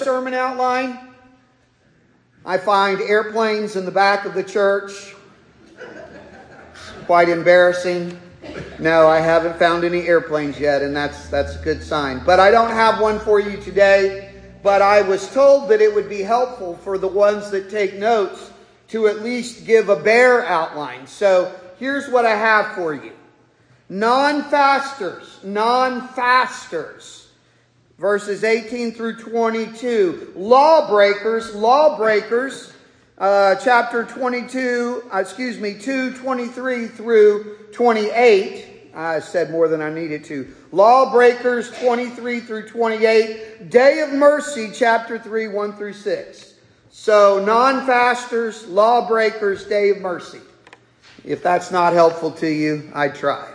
sermon outline, I find airplanes in the back of the church. Quite embarrassing. No, I haven't found any airplanes yet, and that's a good sign. But I don't have one for you today. But I was told that it would be helpful for the ones that take notes to at least give a bare outline. So here's what I have for you. Non-fasters. Verses 18 through 22. Lawbreakers. Chapter 2:23 through 28. I said more than I needed to. Lawbreakers 23 through 28. Day of Mercy, chapter 3, 1 through 6. So non-fasters, lawbreakers, Day of Mercy. If that's not helpful to you, I tried.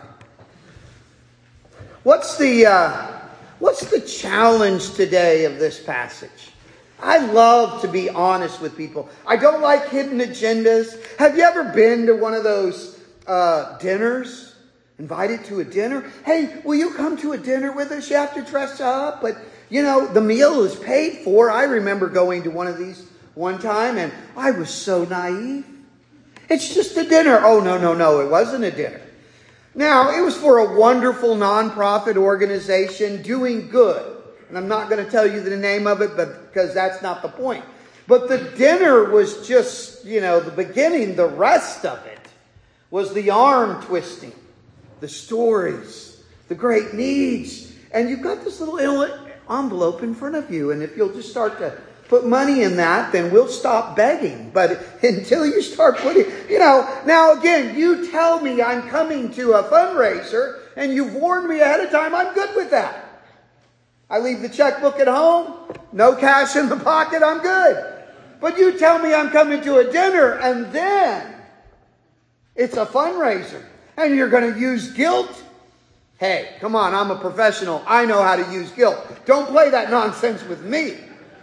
What's the challenge today of this passage? I love to be honest with people. I don't like hidden agendas. Have you ever been to one of those dinners? Invited to a dinner? Hey, will you come to a dinner with us? You have to dress up, but the meal is paid for. I remember going to one of these one time and I was so naive. It's just a dinner. Oh, no, it wasn't a dinner. Now, it was for a wonderful nonprofit organization doing good. And I'm not going to tell you the name of it, because that's not the point. But the dinner was just, the beginning. The rest of it was the arm twisting, the stories, the great needs. And you've got this little envelope in front of you. And if you'll just start to put money in that, then we'll stop begging. But until you start putting, now again, you tell me I'm coming to a fundraiser and you've warned me ahead of time, I'm good with that. I leave the checkbook at home, no cash in the pocket, I'm good. But you tell me I'm coming to a dinner and then it's a fundraiser and you're going to use guilt? Hey, come on, I'm a professional. I know how to use guilt. Don't play that nonsense with me.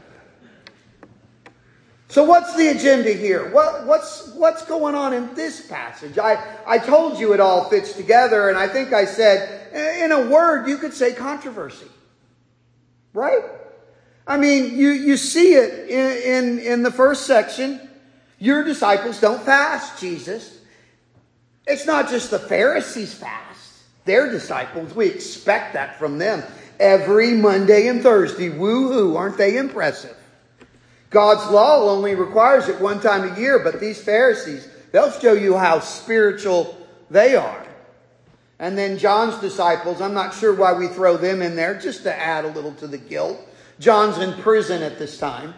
So what's the agenda here? What's going on in this passage? I told you it all fits together, and I think I said, in a word, you could say controversy. Right? I mean, you see it in the first section. Your disciples don't fast, Jesus. It's not just the Pharisees fast. Their disciples, we expect that from them. Every Monday and Thursday. Woo-hoo, aren't they impressive? God's law only requires it one time a year, but these Pharisees, they'll show you how spiritual they are. And then John's disciples, I'm not sure why we throw them in there, just to add a little to the guilt. John's in prison at this time.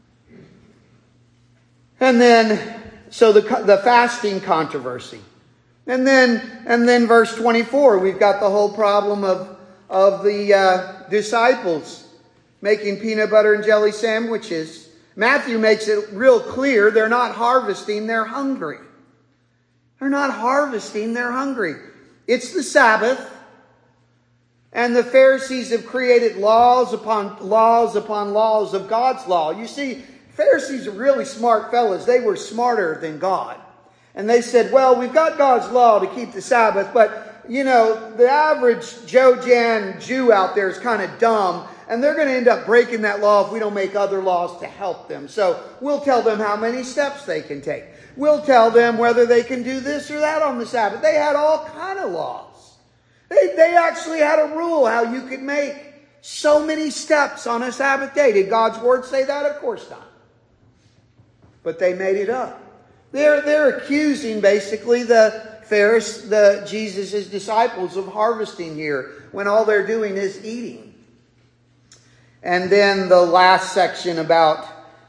And then, so the fasting controversy. And then verse 24, we've got the whole problem of the disciples making peanut butter and jelly sandwiches. Matthew makes it real clear they're not harvesting, they're hungry. They're not harvesting, they're hungry. It's the Sabbath. And the Pharisees have created laws upon laws upon laws of God's law. You see, Pharisees are really smart fellas. They were smarter than God. And they said, well, we've got God's law to keep the Sabbath, but, the average Joe-Jan Jew out there is kind of dumb. And they're going to end up breaking that law if we don't make other laws to help them. So we'll tell them how many steps they can take. We'll tell them whether they can do this or that on the Sabbath. They had all kind of laws. They actually had a rule how you could make so many steps on a Sabbath day. Did God's word say that? Of course not. But they made it up. They're accusing basically Jesus' disciples of harvesting here when all they're doing is eating. And then the last section about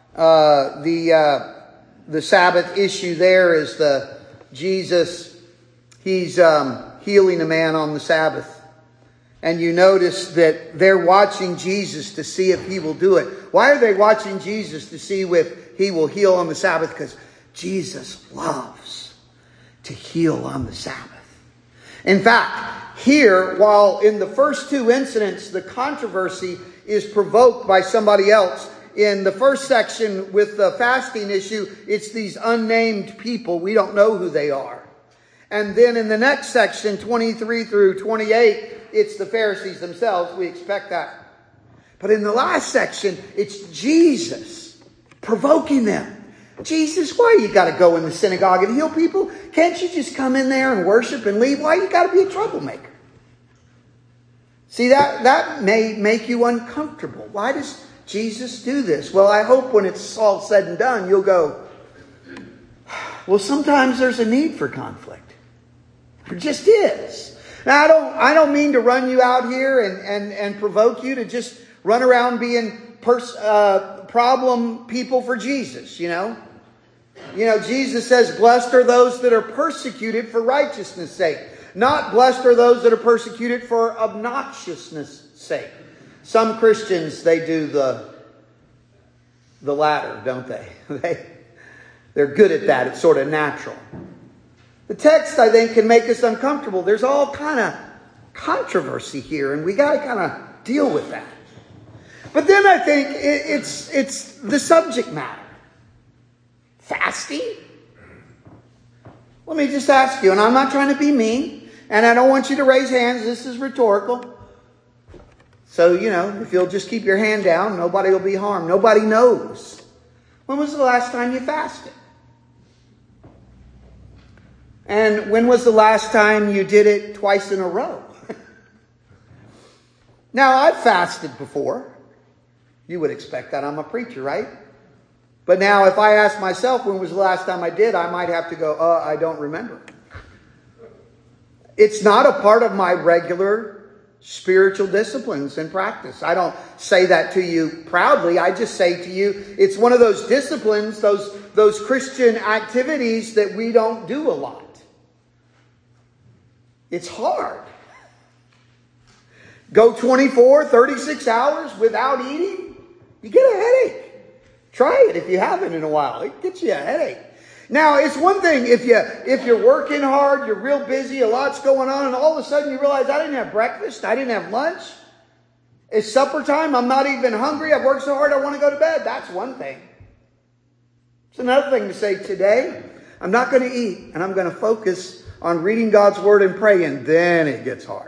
the Sabbath issue there is Jesus, he's healing a man on the Sabbath. And you notice that they're watching Jesus to see if he will do it. Why are they watching Jesus to see if he will heal on the Sabbath? Because Jesus loves to heal on the Sabbath. In fact, here, while in the first two incidents, the controversy is provoked by somebody else. In the first section with the fasting issue, it's these unnamed people. We don't know who they are. And then in the next section, 23 through 28, it's the Pharisees themselves. We expect that. But in the last section, it's Jesus provoking them. Jesus, why you got to go in the synagogue and heal people? Can't you just come in there and worship and leave? Why you got to be a troublemaker? See, that may make you uncomfortable. Why does Jesus do this? Well, I hope when it's all said and done, you'll go, well, sometimes there's a need for conflict. There just is. Now, I don't mean to run you out here and provoke you to just run around being problem people for Jesus, you know. You know, Jesus says, blessed are those that are persecuted for righteousness' sake. Not blessed are those that are persecuted for obnoxiousness' sake. Some Christians, they do the latter, don't they? They're good at that. It's sort of natural. The text, I think, can make us uncomfortable. There's all kind of controversy here, and we got to kind of deal with that. But then I think it's the subject matter. Fasting? Let me just ask you, and I'm not trying to be mean, and I don't want you to raise hands. This is rhetorical. So, you know, if you'll just keep your hand down, nobody will be harmed. Nobody knows. When was the last time you fasted? And when was the last time you did it twice in a row? Now, I've fasted before. You would expect that. I'm a preacher, right? But now if I ask myself when was the last time I did, I might have to go, I don't remember. It's not a part of my regular spiritual disciplines and practice. I don't say that to you proudly. I just say to you, it's one of those disciplines, those Christian activities that we don't do a lot. It's hard. Go 24, 36 hours without eating, you get a headache. Try it if you haven't in a while. It gets you a headache. Now, it's one thing if you're working hard, you're real busy, a lot's going on, and all of a sudden you realize I didn't have breakfast, I didn't have lunch. It's supper time, I'm not even hungry, I've worked so hard I want to go to bed. That's one thing. It's another thing to say, today, I'm not going to eat, and I'm going to focus on reading God's Word and praying. Then it gets hard.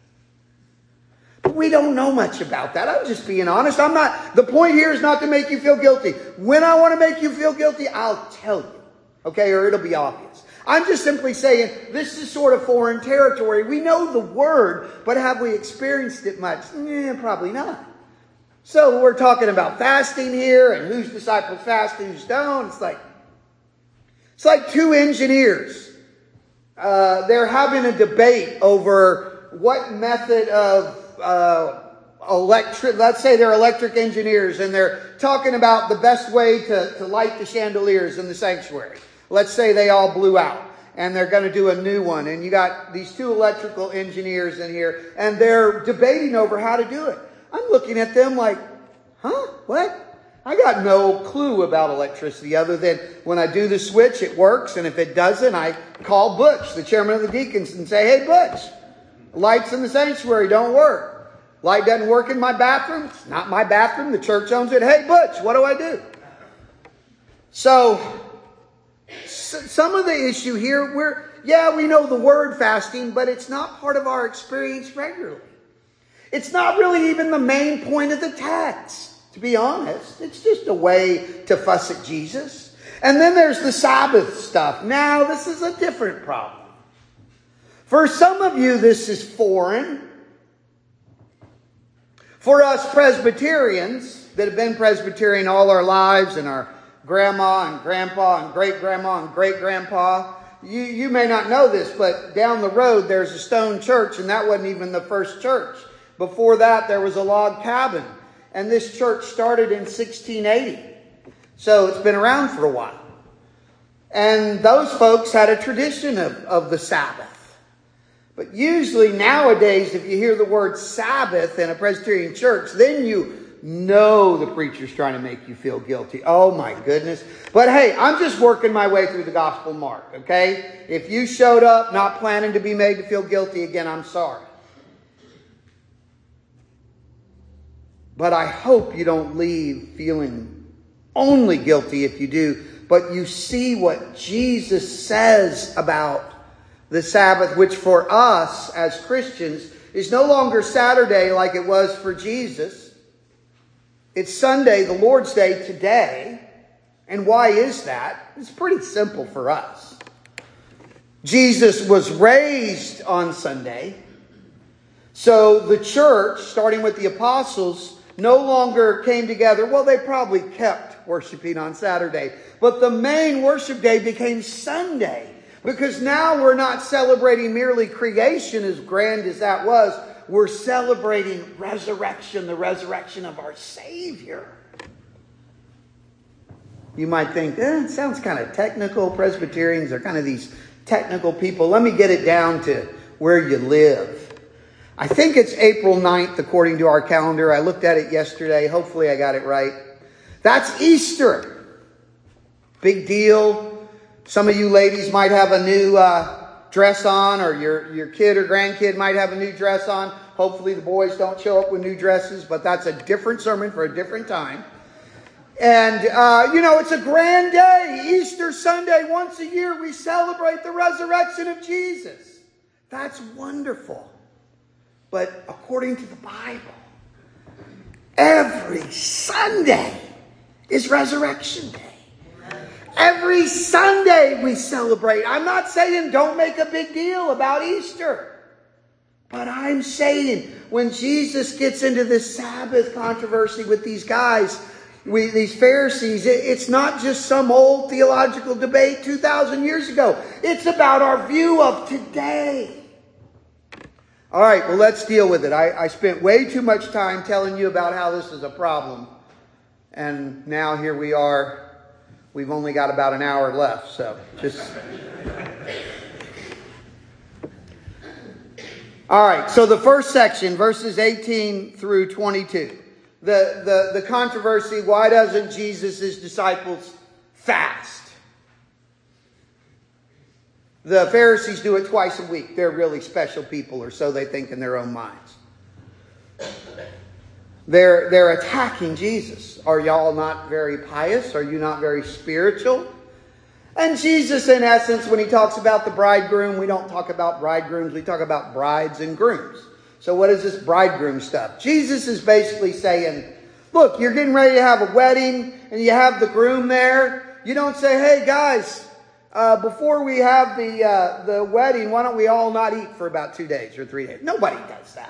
But we don't know much about that. I'm just being honest. The point here is not to make you feel guilty. When I want to make you feel guilty, I'll tell you. Okay, or it'll be obvious. I'm just simply saying this is sort of foreign territory. We know the Word, but have we experienced it much? Probably not. So we're talking about fasting here, and whose disciples fast, whose don't. It's like two engineers. They're having a debate over what method of let's say they're electric engineers, and they're talking about the best way to light the chandeliers in the sanctuary. Let's say they all blew out and they're going to do a new one, and you got these two electrical engineers in here and they're debating over how to do it. I'm looking at them like, what? I got no clue about electricity other than when I do the switch, it works, and if it doesn't, I call Butch, the chairman of the deacons, and say, hey, Butch, lights in the sanctuary don't work. Light doesn't work in my bathroom. It's not my bathroom. The church owns it. Hey, Butch, what do I do? So, some of the issue here, we know the word fasting, but it's not part of our experience regularly. It's not really even the main point of the text, to be honest. It's just a way to fuss at Jesus. And then there's the Sabbath stuff. Now, this is a different problem. For some of you, this is foreign. For us Presbyterians that have been Presbyterian all our lives, and our grandma and grandpa and great-grandma and great-grandpa, you may not know this, but down the road there's a stone church, and that wasn't even the first church. Before that, there was a log cabin, and this church started in 1680. So it's been around for a while. And those folks had a tradition of the Sabbath. But usually nowadays, if you hear the word Sabbath in a Presbyterian church, then you know the preacher's trying to make you feel guilty. Oh my goodness. But hey, I'm just working my way through the Gospel of Mark, okay? If you showed up not planning to be made to feel guilty again, I'm sorry. But I hope you don't leave feeling only guilty if you do, but you see what Jesus says about the Sabbath, which for us as Christians is no longer Saturday like it was for Jesus. It's Sunday, the Lord's Day, today. And why is that? It's pretty simple for us. Jesus was raised on Sunday. So the church, starting with the apostles, no longer came together. Well, they probably kept worshiping on Saturday. But the main worship day became Sunday. Because now we're not celebrating merely creation, as grand as that was. We're celebrating resurrection, the resurrection of our Savior. You might think, it sounds kind of technical. Presbyterians are kind of these technical people. Let me get it down to where you live. I think it's April 9th, according to our calendar. I looked at it yesterday. Hopefully I got it right. That's Easter. Big deal. Some of you ladies might have a new dress on, or your kid or grandkid might have a new dress on. Hopefully the boys don't show up with new dresses, but that's a different sermon for a different time. And, it's a grand day. Easter Sunday, once a year, we celebrate the resurrection of Jesus. That's wonderful. But according to the Bible, every Sunday is Resurrection Day. Every Sunday we celebrate. I'm not saying don't make a big deal about Easter. But I'm saying when Jesus gets into this Sabbath controversy with these guys, these Pharisees, it's not just some old theological debate 2,000 years ago. It's about our view of today. All right, well, let's deal with it. I spent way too much time telling you about how this is a problem. And now here we are. We've only got about an hour left, so just... All right, so the first section, verses 18 through 22. The controversy, why doesn't Jesus' disciples fast? The Pharisees do it twice a week. They're really special people, or so they think in their own minds. They're attacking Jesus. Are y'all not very pious? Are you not very spiritual? And Jesus, in essence, when he talks about the bridegroom, we don't talk about bridegrooms. We talk about brides and grooms. So what is this bridegroom stuff? Jesus is basically saying, look, you're getting ready to have a wedding and you have the groom there. You don't say, hey guys, before we have the wedding, why don't we all not eat for about 2 days or 3 days? Nobody does that.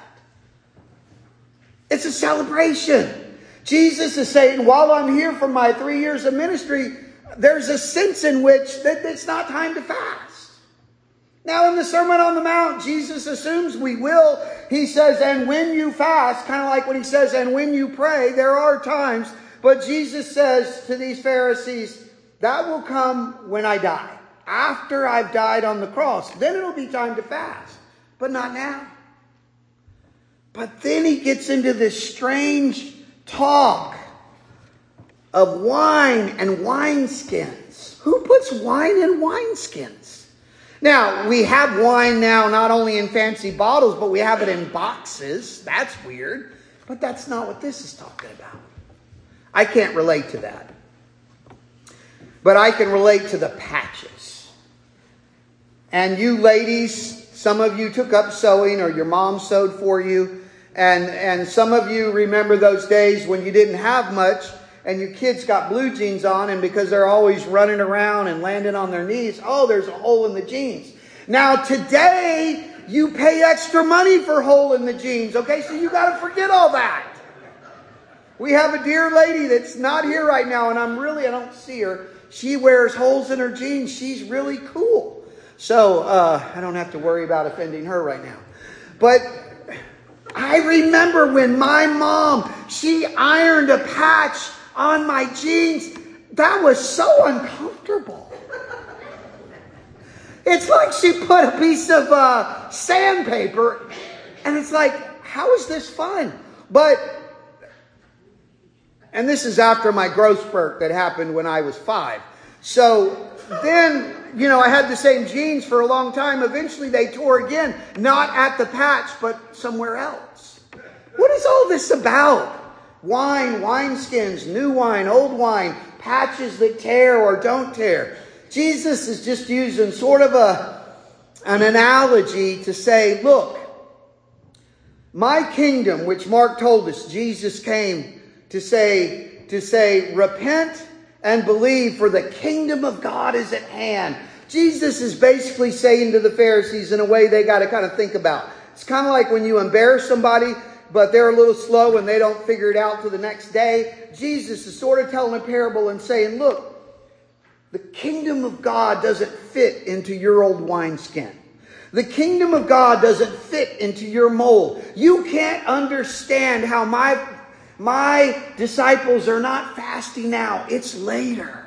It's a celebration. Jesus is saying, while I'm here for my 3 years of ministry, there's a sense in which that it's not time to fast. Now in the Sermon on the Mount, Jesus assumes we will. He says, and when you fast, kind of like when he says, and when you pray, there are times. But Jesus says to these Pharisees, that will come when I die. After I've died on the cross, then it'll be time to fast. But not now. But then he gets into this strange talk of wine and wineskins. Who puts wine in wineskins? Now, we have wine now not only in fancy bottles, but we have it in boxes. That's weird. But that's not what this is talking about. I can't relate to that. But I can relate to the patches. And you ladies, some of you took up sewing, or your mom sewed for you. And some of you remember those days when you didn't have much and your kids got blue jeans on, and because they're always running around and landing on their knees, there's a hole in the jeans. Now today, you pay extra money for hole in the jeans. Okay, so you got to forget all that. We have a dear lady that's not here right now, and I don't see her. She wears holes in her jeans. She's really cool. So I don't have to worry about offending her right now. But I remember when my mom, she ironed a patch on my jeans. That was so uncomfortable. It's like she put a piece of sandpaper, and it's like, how is this fun? And this is after my growth spurt that happened when I was 5. So then, I had the same jeans for a long time. Eventually they tore again, not at the patch, but somewhere else. What is all this about? Wine, wineskins, new wine, old wine, patches that tear or don't tear. Jesus is just using sort of an analogy to say, look, my kingdom, which Mark told us Jesus came to say, repent and believe, for the kingdom of God is at hand. Jesus is basically saying to the Pharisees in a way they got to kind of think about. It's kind of like when you embarrass somebody, but they're a little slow and they don't figure it out till the next day. Jesus is sort of telling a parable and saying, look, the kingdom of God doesn't fit into your old wineskin. The kingdom of God doesn't fit into your mold. You can't understand how my disciples are not fasting now. It's later.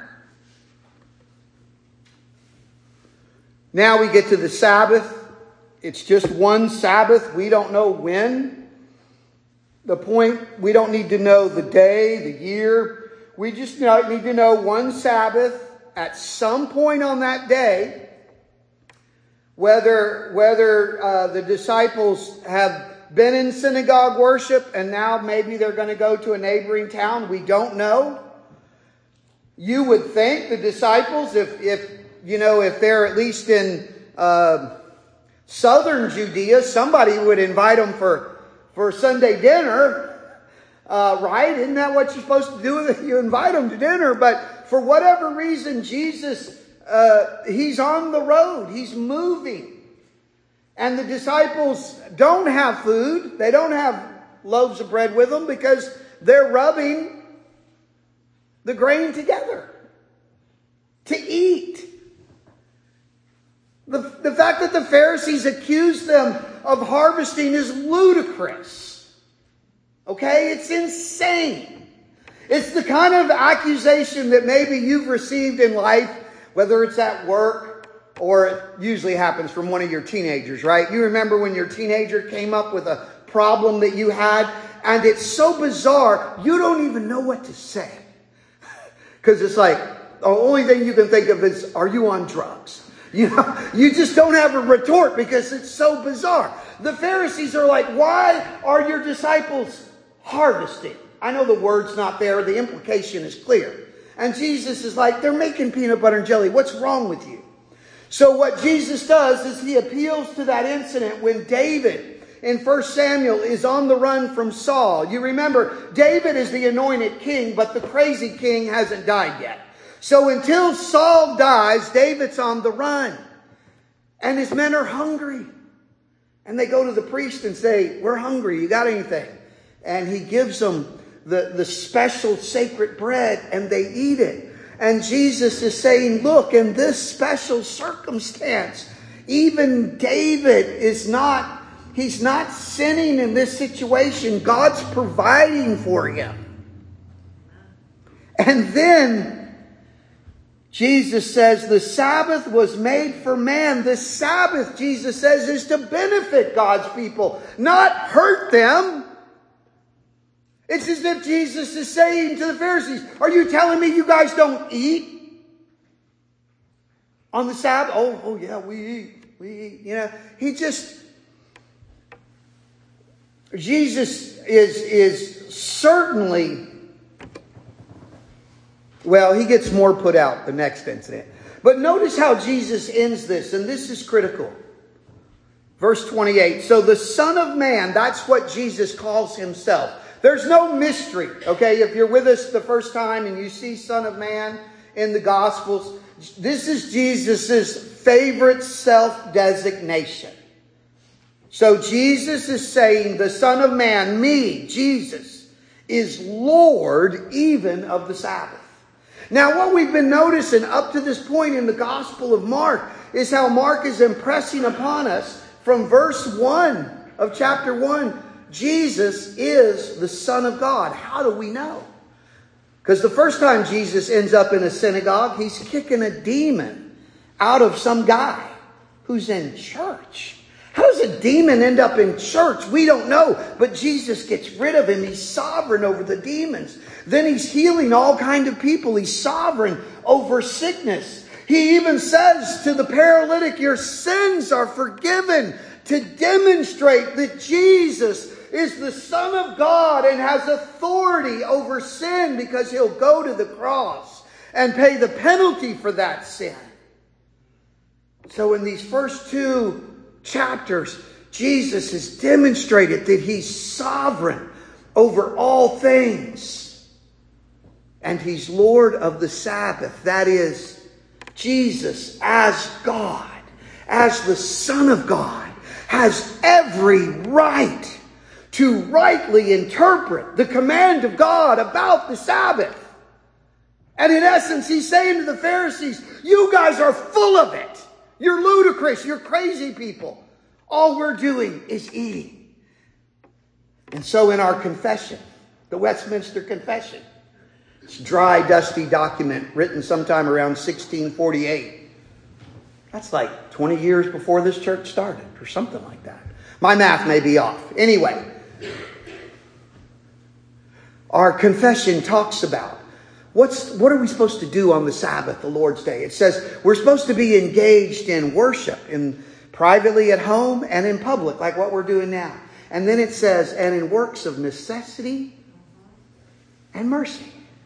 Now we get to the Sabbath. It's just one Sabbath. We don't know when. The point, we don't need to know the day, the year. We just need to know one Sabbath at some point on that day. Whether the disciples have been in synagogue worship and now maybe they're going to go to a neighboring town, we don't know. You would think the disciples, if they're at least in southern Judea, somebody would invite them for Sunday dinner, right? Isn't that what you're supposed to do? You invite them to dinner. But for whatever reason, Jesus, he's on the road. He's moving. And the disciples don't have food. They don't have loaves of bread with them because they're rubbing the grain together to eat. The fact that the Pharisees accused them of harvesting is ludicrous. Okay? It's insane. It's the kind of accusation that maybe you've received in life, whether it's at work or it usually happens from one of your teenagers, right? You remember when your teenager came up with a problem that you had, and it's so bizarre, you don't even know what to say. Because it's like, the only thing you can think of is, are you on drugs? You just don't have a retort because it's so bizarre. The Pharisees are like, why are your disciples harvesting? I know the word's not there. The implication is clear. And Jesus is like, they're making peanut butter and jelly. What's wrong with you? So what Jesus does is he appeals to that incident when David in 1 Samuel is on the run from Saul. You remember, David is the anointed king, but the crazy king hasn't died yet. So until Saul dies, David's on the run. And his men are hungry. And they go to the priest and say, we're hungry. You got anything? And he gives them the special sacred bread and they eat it. And Jesus is saying, look, in this special circumstance, even David he's not sinning in this situation. God's providing for him. And then Jesus says the Sabbath was made for man. The Sabbath, Jesus says, is to benefit God's people, not hurt them. It's as if Jesus is saying to the Pharisees, are you telling me you guys don't eat on the Sabbath? Oh yeah, we eat. Jesus is certainly, well, he gets more put out the next incident. But notice how Jesus ends this, and this is critical. Verse 28. So the Son of Man, that's what Jesus calls himself. There's no mystery, okay? If you're with us the first time and you see Son of Man in the Gospels, this is Jesus's favorite self-designation. So Jesus is saying the Son of Man, me, Jesus, is Lord even of the Sabbath. Now, what we've been noticing up to this point in the Gospel of Mark is how Mark is impressing upon us from verse 1 of chapter 1, Jesus is the Son of God. How do we know? Because the first time Jesus ends up in a synagogue, he's kicking a demon out of some guy who's in church. How does a demon end up in church? We don't know. But Jesus gets rid of him. He's sovereign over the demons. Then he's healing all kinds of people. He's sovereign over sickness. He even says to the paralytic, your sins are forgiven, to demonstrate that Jesus is the Son of God and has authority over sin because he'll go to the cross and pay the penalty for that sin. So in these first two chapters, Jesus has demonstrated that he's sovereign over all things. And he's Lord of the Sabbath. That is, Jesus as God, as the Son of God, has every right to rightly interpret the command of God about the Sabbath. And in essence, he's saying to the Pharisees, you guys are full of it. You're ludicrous. You're crazy people. All we're doing is eating. And so in our confession, the Westminster Confession, it's a dry, dusty document written sometime around 1648. That's like 20 years before this church started or something like that. My math may be off. Anyway, our confession talks about what are we supposed to do on the Sabbath, the Lord's Day? It says we're supposed to be engaged in worship, privately at home and in public, like what we're doing now. And then it says, and in works of necessity and mercy.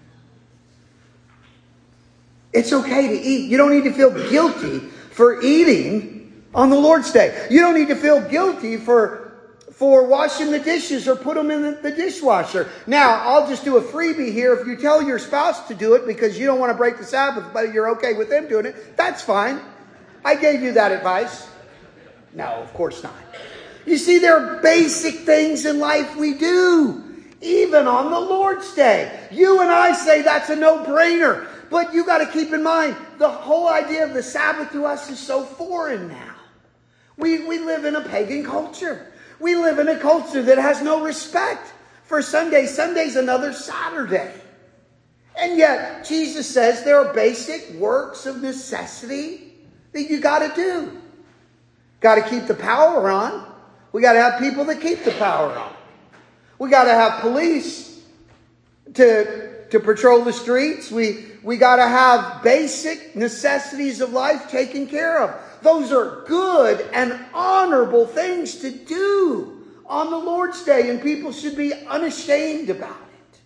It's okay to eat. You don't need to feel guilty for eating on the Lord's Day. You don't need to feel guilty for washing the dishes or put them in the dishwasher. Now, I'll just do a freebie here. If you tell your spouse to do it because you don't want to break the Sabbath, but you're okay with them doing it, that's fine. I gave you that advice. No, of course not. You see, there are basic things in life we do, even on the Lord's Day. You and I say that's a no-brainer. But you got to keep in mind, the whole idea of the Sabbath to us is so foreign now. We live in a pagan culture. We live in a culture that has no respect for Sunday. Sunday's another Saturday. And yet, Jesus says there are basic works of necessity that you got to do. Got to keep the power on. We got to have people that keep the power on. We got to have police to patrol the streets. We got to have basic necessities of life taken care of. Those are good and honorable things to do on the Lord's Day, and people should be unashamed about it.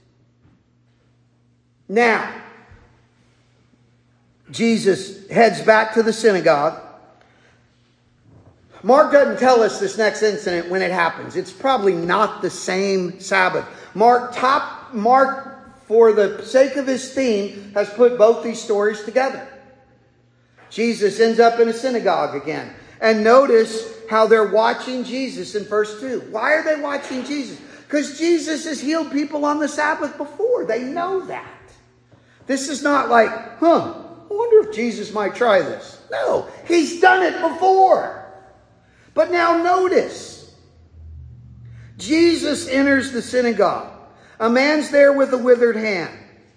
Now, Jesus heads back to the synagogue. Mark doesn't tell us this next incident when it happens. It's probably not the same Sabbath. Mark, for the sake of his theme, has put both these stories together. Jesus ends up in a synagogue again. And notice how they're watching Jesus in verse 2. Why are they watching Jesus? Because Jesus has healed people on the Sabbath before. They know that. This is not like, I wonder if Jesus might try this. No, he's done it before. But now notice, Jesus enters the synagogue. A man's there with a withered hand.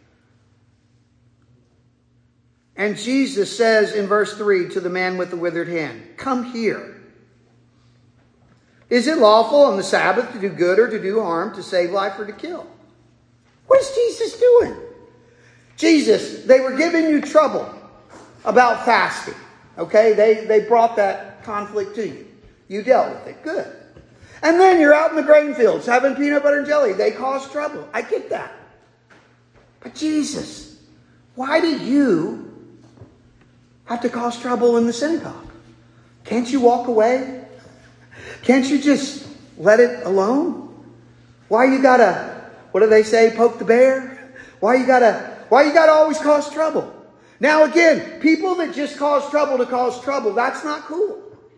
And Jesus says in verse 3 to the man with the withered hand, come here. Is it lawful on the Sabbath to do good or to do harm, to save life or to kill? What is Jesus doing? Jesus, they were giving you trouble about fasting. Okay, they brought that conflict to you. You dealt with it. Good. And then you're out in the grain fields having peanut butter and jelly. They cause trouble. I get that. But Jesus, why do you have to cause trouble in the synagogue? Can't you walk away? Can't you just let it alone? Why you gotta, what do they say, poke the bear? Why you gotta always cause trouble? Now again, people that just cause trouble to cause trouble, that's not cool.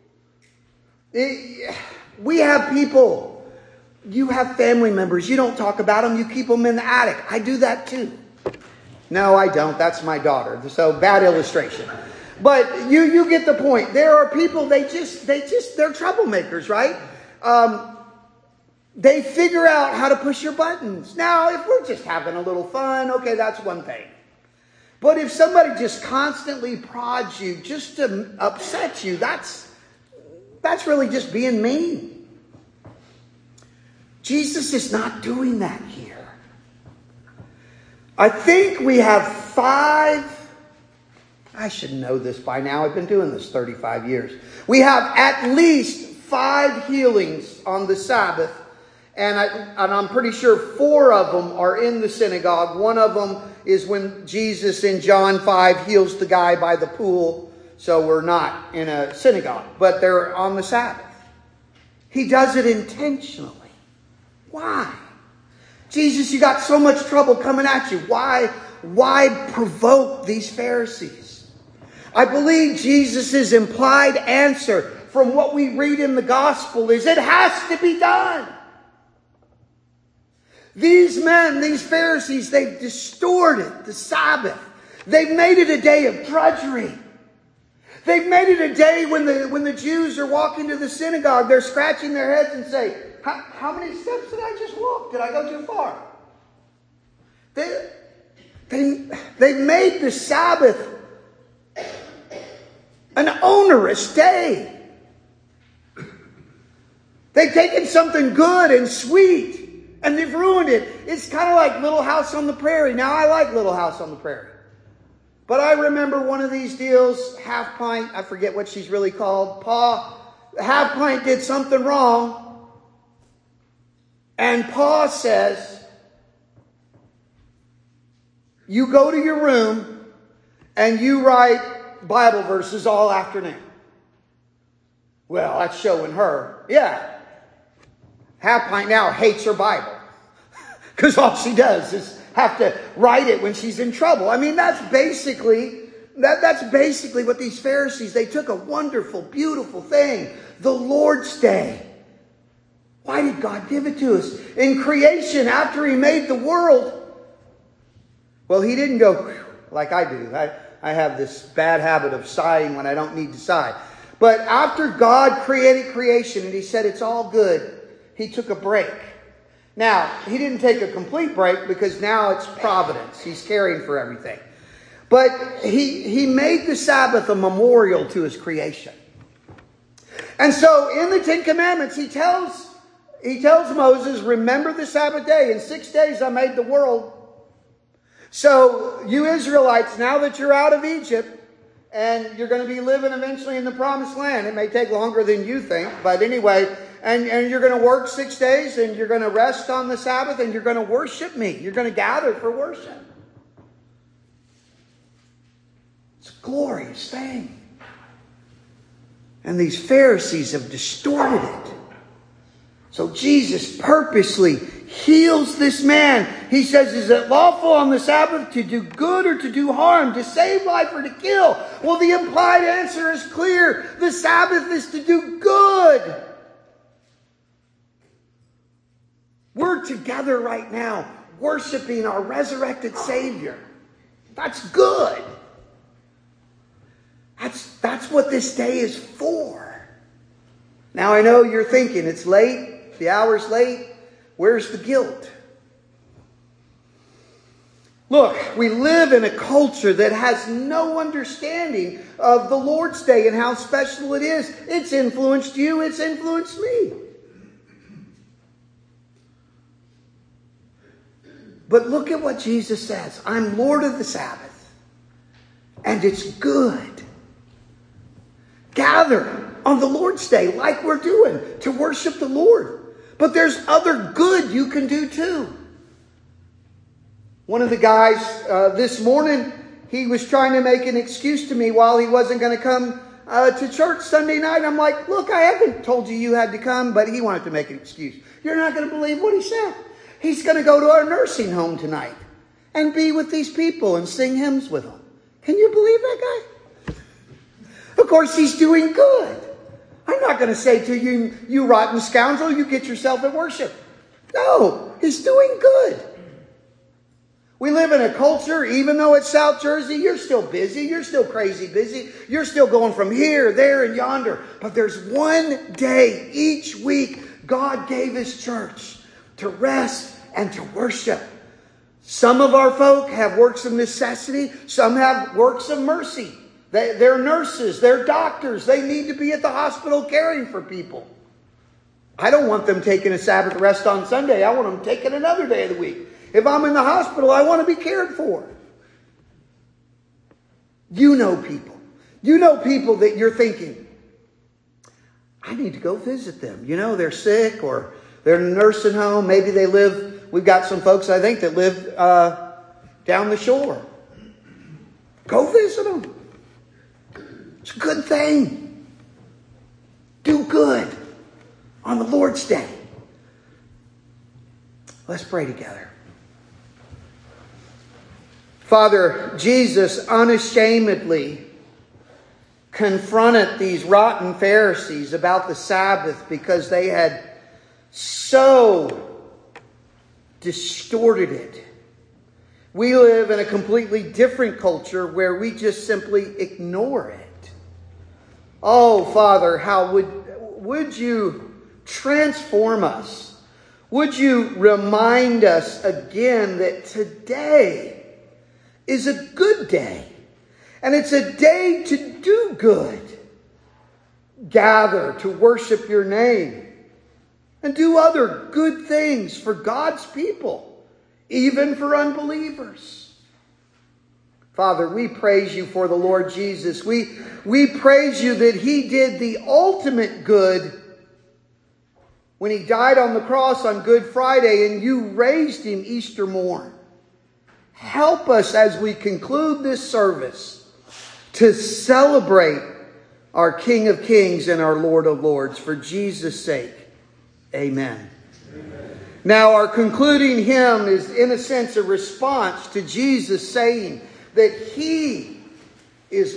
We have people, you have family members, you don't talk about them, you keep them in the attic. I do that too. No, I don't. That's my daughter. So bad illustration. But you get the point. There are people, they're troublemakers, right? They figure out how to push your buttons. Now, if we're just having a little fun, okay, that's one thing. But if somebody just constantly prods you just to upset you, that's really just being mean. Jesus is not doing that here. I think we have 5, I should know this by now. I've been doing this 35 years. We have at least 5 healings on the Sabbath. And I'm pretty sure 4 of them are in the synagogue. One of them is when Jesus in John 5 heals the guy by the pool. So we're not in a synagogue, but they're on the Sabbath. He does it intentionally. Why? Jesus, you got so much trouble coming at you. Why provoke these Pharisees? I believe Jesus' implied answer from what we read in the gospel is it has to be done. These men, these Pharisees, they've distorted the Sabbath. They've made it a day of drudgery. They've made it a day when the Jews are walking to the synagogue, they're scratching their heads and say, how many steps did I just walk? Did I go too far? They've made the Sabbath an onerous day. They've taken something good and sweet and they've ruined it. It's kind of like Little House on the Prairie. Now, I like Little House on the Prairie. But I remember one of these deals, Half Pint, I forget what she's really called. Pa, Half Pint did something wrong. And Pa says, you go to your room and you write Bible verses all afternoon. Well, that's showing her. Yeah. Half Pint now hates her Bible. Because all she does is have to write it when she's in trouble. I mean, that's basically what these Pharisees, they took a wonderful, beautiful thing, the Lord's Day. Why did God give it to us? In creation, after He made the world, well, He didn't go like I do. I have this bad habit of sighing when I don't need to sigh. But after God created creation and He said it's all good, He took a break. Now, He didn't take a complete break because now it's providence. He's caring for everything. But He made the Sabbath a memorial to His creation. And so in the Ten Commandments, He tells Moses, remember the Sabbath day. In 6 days I made the world. So you Israelites, now that you're out of Egypt, and you're going to be living eventually in the Promised Land. It may take longer than you think, but anyway, and you're going to work 6 days, and you're going to rest on the Sabbath, and you're going to worship me. You're going to gather for worship. It's a glorious thing. And these Pharisees have distorted it. So Jesus purposely heals this man. He says, is it lawful on the Sabbath to do good or to do harm, to save life or to kill? Well, the implied answer is clear. The Sabbath is to do good. We're together right now, worshiping our resurrected Savior. That's good. That's what this day is for. Now, I know you're thinking, it's late, the hour's late. Where's the guilt? Look, we live in a culture that has no understanding of the Lord's Day and how special it is. It's influenced you, it's influenced me. But look at what Jesus says. I'm Lord of the Sabbath. And it's good. Gather on the Lord's Day like we're doing to worship the Lord. But there's other good you can do too. One of the guys this morning, he was trying to make an excuse to me while he wasn't going to come to church Sunday night. I'm like, look, I haven't told you had to come, but he wanted to make an excuse. You're not going to believe what he said. He's going to go to our nursing home tonight and be with these people and sing hymns with them. Can you believe that guy? Of course, he's doing good. I'm not going to say to you, you rotten scoundrel, you get yourself at worship. No, he's doing good. We live in a culture, even though it's South Jersey, you're still busy. You're still crazy busy. You're still going from here, there, and yonder. But there's one day each week God gave His church to rest and to worship. Some of our folk have works of necessity. Some have works of mercy. They're nurses. They're doctors. They need to be at the hospital caring for people. I don't want them taking a Sabbath rest on Sunday. I want them taking another day of the week. If I'm in the hospital, I want to be cared for. You know people. You know people that you're thinking, I need to go visit them. You know, they're sick or they're in a nursing home. Maybe they live, we've got some folks, I think, that live down the shore. Go visit them. It's a good thing. Do good on the Lord's Day. Let's pray together. Father, Jesus unashamedly confronted these rotten Pharisees about the Sabbath because they had so distorted it. We live in a completely different culture where we just simply ignore it. Oh, Father, how would you transform us? Would you remind us again that today is a good day, and it's a day to do good. Gather to worship your name and do other good things for God's people, even for unbelievers. Father, we praise you for the Lord Jesus. We praise you that he did the ultimate good when he died on the cross on Good Friday and you raised him Easter morn. Help us as we conclude this service to celebrate our King of Kings and our Lord of Lords. For Jesus' sake, amen. Amen. Now our concluding hymn is in a sense a response to Jesus saying that he is